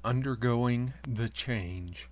Undergoing the Change.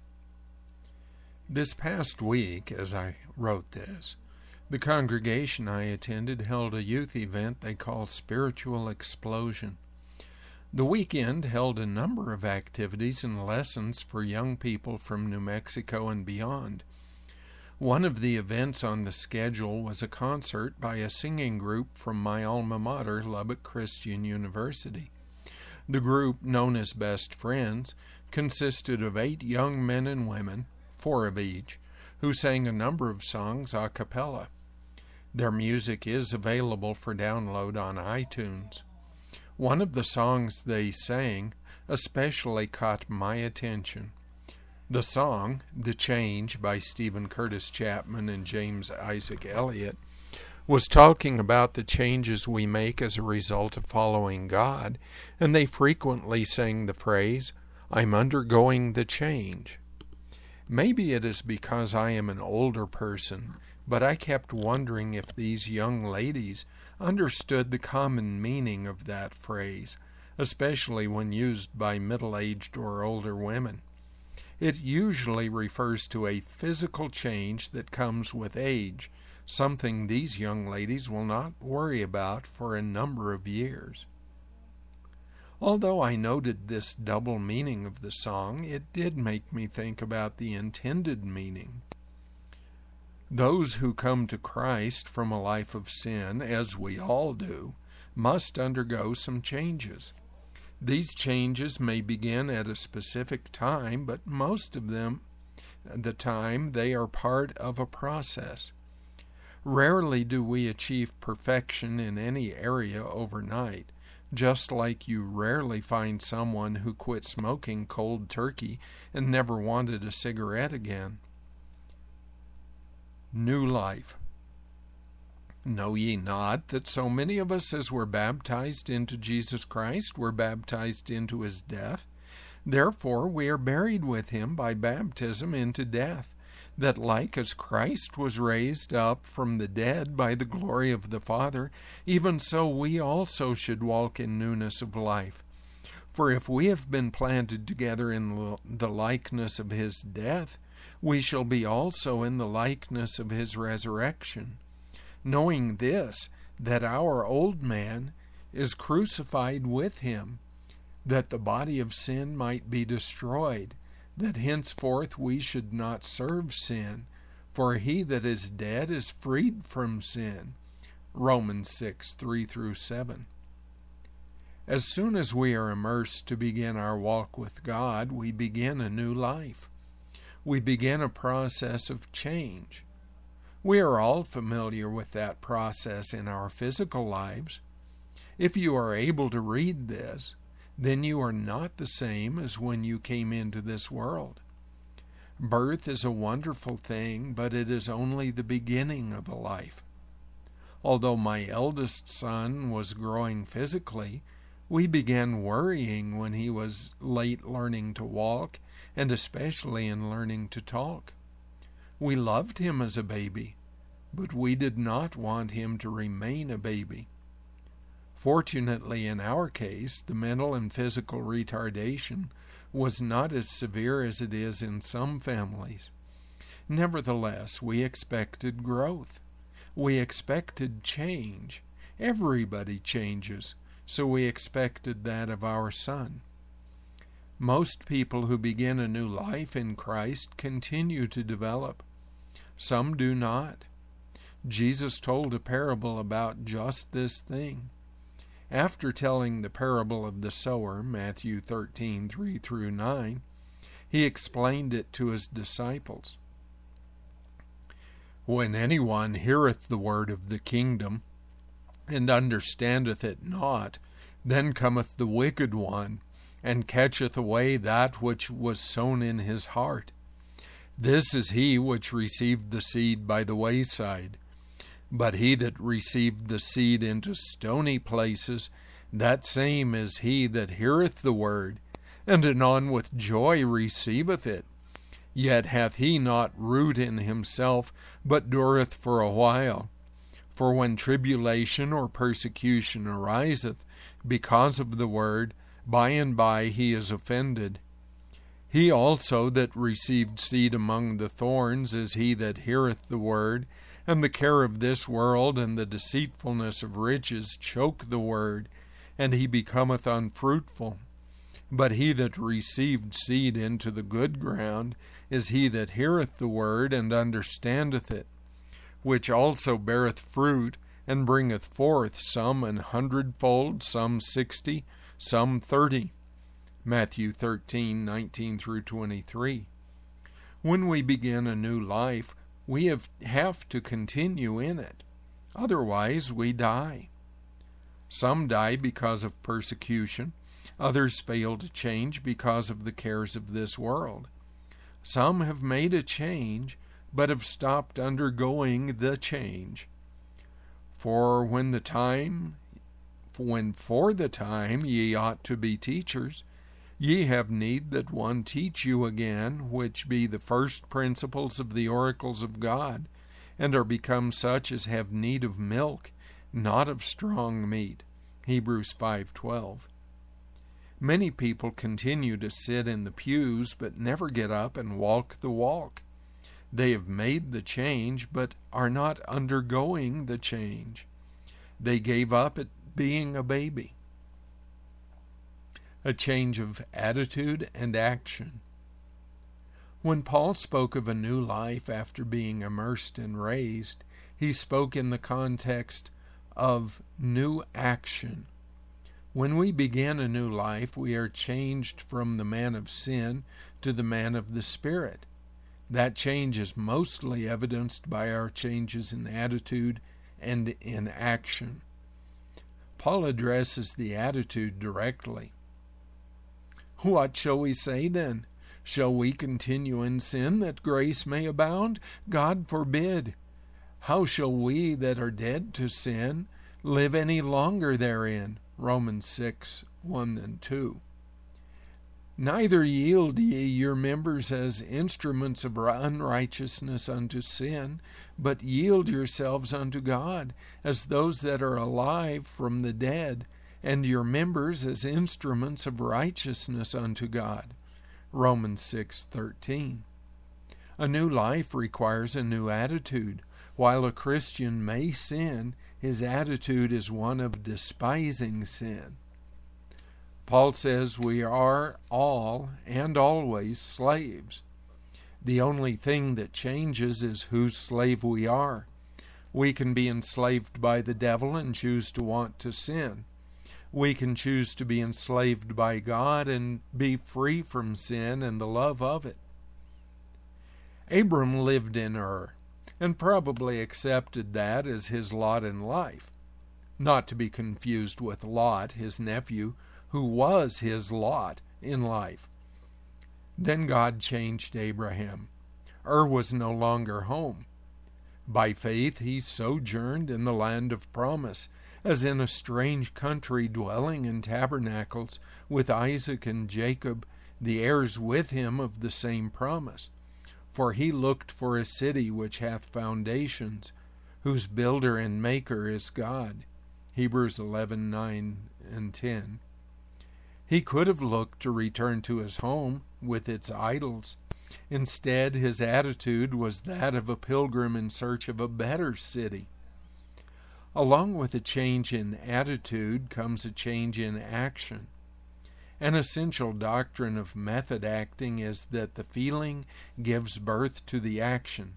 This past week, as I wrote this, the congregation I attended held a youth event they call Spiritual Explosion. The weekend held a number of activities and lessons for young people from New Mexico and beyond. One of the events on the schedule was a concert by a singing group from my alma mater, Lubbock Christian University. The group, known as Best Friends, consisted of 8 young men and women, 4 of each, who sang a number of songs a cappella. Their music is available for download on iTunes. One of the songs they sang especially caught my attention. The song, The Change by Stephen Curtis Chapman and James Isaac Elliott, was talking about the changes we make as a result of following God, and they frequently sang the phrase, "I'm undergoing the change." Maybe it is because I am an older person, but I kept wondering if these young ladies understood the common meaning of that phrase, especially when used by middle-aged or older women. It usually refers to a physical change that comes with age, something these young ladies will not worry about for a number of years. Although I noted this double meaning of the song, it did make me think about the intended meaning. Those who come to Christ from a life of sin, as we all do, must undergo some changes. These changes may begin at a specific time, but most of the time they are part of a process. Rarely do we achieve perfection in any area overnight, just like you rarely find someone who quit smoking cold turkey and never wanted a cigarette again. New life. Know ye not that so many of us as were baptized into Jesus Christ were baptized into his death? Therefore we are buried with him by baptism into death, that like as Christ was raised up from the dead by the glory of the Father, even so we also should walk in newness of life. For if we have been planted together in the likeness of his death, we shall be also in the likeness of his resurrection. Knowing this, that our old man is crucified with him, that the body of sin might be destroyed, that henceforth we should not serve sin, for he that is dead is freed from sin. Romans 6, 3-7. As soon as we are immersed to begin our walk with God, we begin a new life. We begin a process of change. We are all familiar with that process in our physical lives. If you are able to read this, then you are not the same as when you came into this world. Birth is a wonderful thing, but it is only the beginning of a life. Although my eldest son was growing physically, we began worrying when he was late learning to walk, and especially in learning to talk. We loved him as a baby, but we did not want him to remain a baby. Fortunately, in our case, the mental and physical retardation was not as severe as it is in some families. Nevertheless, we expected growth. We expected change. Everybody changes, so we expected that of our son. Most people who begin a new life in Christ continue to develop. Some do not. Jesus told a parable about just this thing. After telling the parable of the sower, Matthew 13, 3-9, he explained it to his disciples. When anyone heareth the word of the kingdom, and understandeth it not, then cometh the wicked one, and catcheth away that which was sown in his heart. This is he which received the seed by the wayside. But he that received the seed into stony places, that same is he that heareth the word, and anon with joy receiveth it. Yet hath he not root in himself, but dureth for a while. For when tribulation or persecution ariseth because of the word, by and by he is offended. He also that received seed among the thorns is he that heareth the word, and the care of this world and the deceitfulness of riches choke the word, and he becometh unfruitful. But he that received seed into the good ground is he that heareth the word, and understandeth it, which also beareth fruit, and bringeth forth some 100-fold, some 60, some 30. Matthew 13:19 through 23. When we begin a new life, we have to continue in it. Otherwise, we die. Some die because of persecution. Others fail to change because of the cares of this world. Some have made a change, but have stopped undergoing the change. For the time ye ought to be teachers, ye have need that one teach you again, which be the first principles of the oracles of God, and are become such as have need of milk, not of strong meat. Hebrews 5:12. Many people continue to sit in the pews, but never get up and walk the walk. They have made the change, but are not undergoing the change. They gave up at being a baby. A change of attitude and action. When Paul spoke of a new life after being immersed and raised, he spoke in the context of new action. When we begin a new life, we are changed from the man of sin to the man of the Spirit. That change is mostly evidenced by our changes in attitude and in action. Paul addresses the attitude directly. What shall we say then? Shall we continue in sin that grace may abound? God forbid. How shall we that are dead to sin live any longer therein? Romans 6:1-2. Neither yield ye your members as instruments of unrighteousness unto sin, but yield yourselves unto God as those that are alive from the dead, and your members as instruments of righteousness unto God. Romans 6:13. A new life requires a new attitude. While a Christian may sin, his attitude is one of despising sin. Paul says we are all and always slaves. The only thing that changes is whose slave we are. We can be enslaved by the devil and choose to want to sin. We can choose to be enslaved by God and be free from sin and the love of it. Abram lived in Ur, and probably accepted that as his lot in life, not to be confused with Lot, his nephew, who was his lot in life. Then God changed Abraham. Ur was no longer home. By faith he sojourned in the land of promise, as in a strange country, dwelling in tabernacles with Isaac and Jacob, the heirs with him of the same promise. For he looked for a city which hath foundations, whose builder and maker is God. Hebrews 11:9-10. He could have looked to return to his home with its idols. Instead, his attitude was that of a pilgrim in search of a better city. Along with a change in attitude comes a change in action. An essential doctrine of method acting is that the feeling gives birth to the action.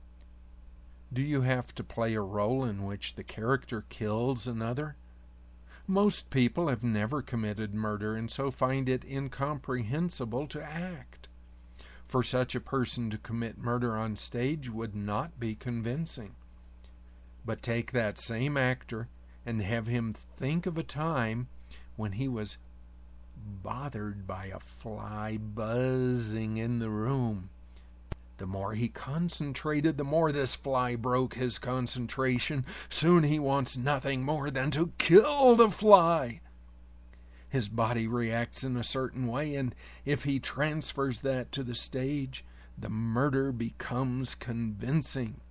Do you have to play a role in which the character kills another? Most people have never committed murder and so find it incomprehensible to act. For such a person to commit murder on stage would not be convincing. But take that same actor and have him think of a time when he was bothered by a fly buzzing in the room. The more he concentrated, the more this fly broke his concentration. Soon he wants nothing more than to kill the fly. His body reacts in a certain way, and if he transfers that to the stage, the murder becomes convincing.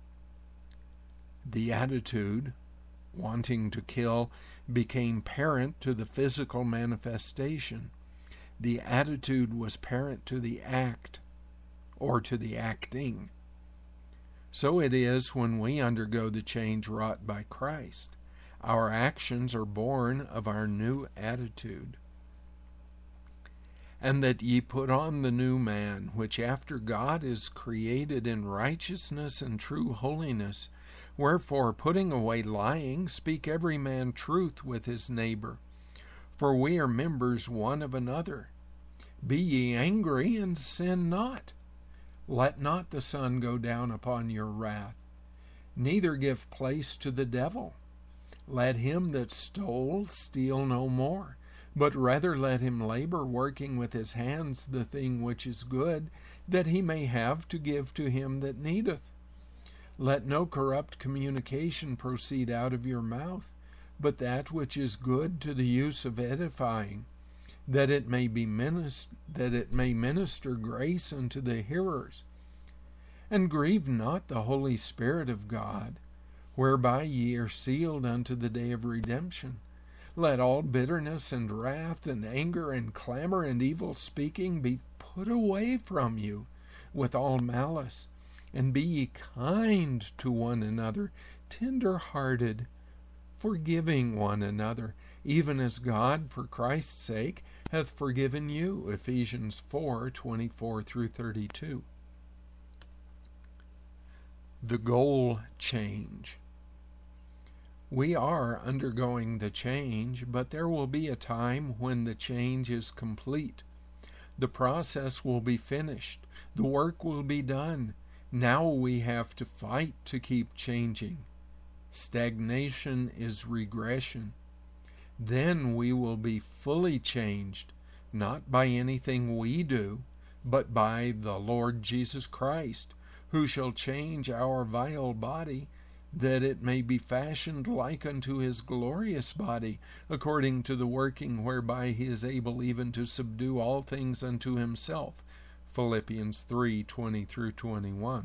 The attitude, wanting to kill, became parent to the physical manifestation. The attitude was parent to the act, or to the acting. So it is when we undergo the change wrought by Christ. Our actions are born of our new attitude. And that ye put on the new man, which after God is created in righteousness and true holiness. Wherefore, putting away lying, speak every man truth with his neighbor. For we are members one of another. Be ye angry, and sin not. Let not the sun go down upon your wrath, neither give place to the devil. Let him that stole steal no more, but rather let him labor, working with his hands the thing which is good, that he may have to give to him that needeth. Let no corrupt communication proceed out of your mouth, but that which is good to the use of edifying, that it may minister grace unto the hearers. And grieve not the Holy Spirit of God, whereby ye are sealed unto the day of redemption. Let all bitterness and wrath and anger and clamor and evil speaking be put away from you with all malice. And be ye kind to one another, tender-hearted, forgiving one another, even as God, for Christ's sake, hath forgiven you. Ephesians 4:24-32. The goal change. We are undergoing the change, but there will be a time when the change is complete. The process will be finished. The work will be done. Now we have to fight to keep changing. Stagnation is regression. Then we will be fully changed, not by anything we do, but by the Lord Jesus Christ, who shall change our vile body, that it may be fashioned like unto his glorious body, according to the working whereby he is able even to subdue all things unto himself. Philippians 3:20-21.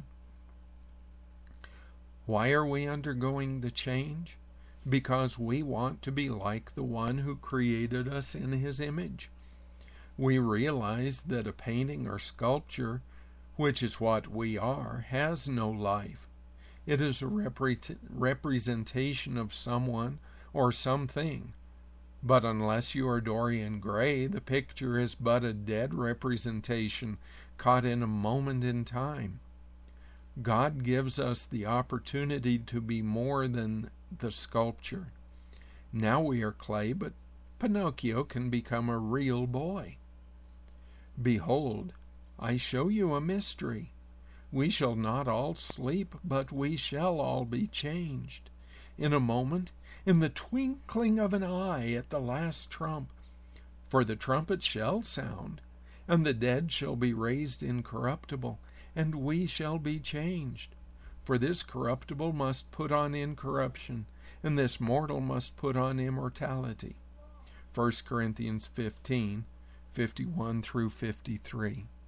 Why are we undergoing the change? Because we want to be like the one who created us in his image. We realize that a painting or sculpture, which is what we are, has no life. It is a representation of someone or something. But unless you are Dorian Gray, the picture is but a dead representation caught in a moment in time. God gives us the opportunity to be more than the sculpture. Now we are clay, but Pinocchio can become a real boy. Behold, I show you a mystery. We shall not all sleep, but we shall all be changed. In a moment, in the twinkling of an eye, at the last trump. For the trumpet shall sound, and the dead shall be raised incorruptible, and we shall be changed. For this corruptible must put on incorruption, and this mortal must put on immortality. 1 Corinthians 15:51-53.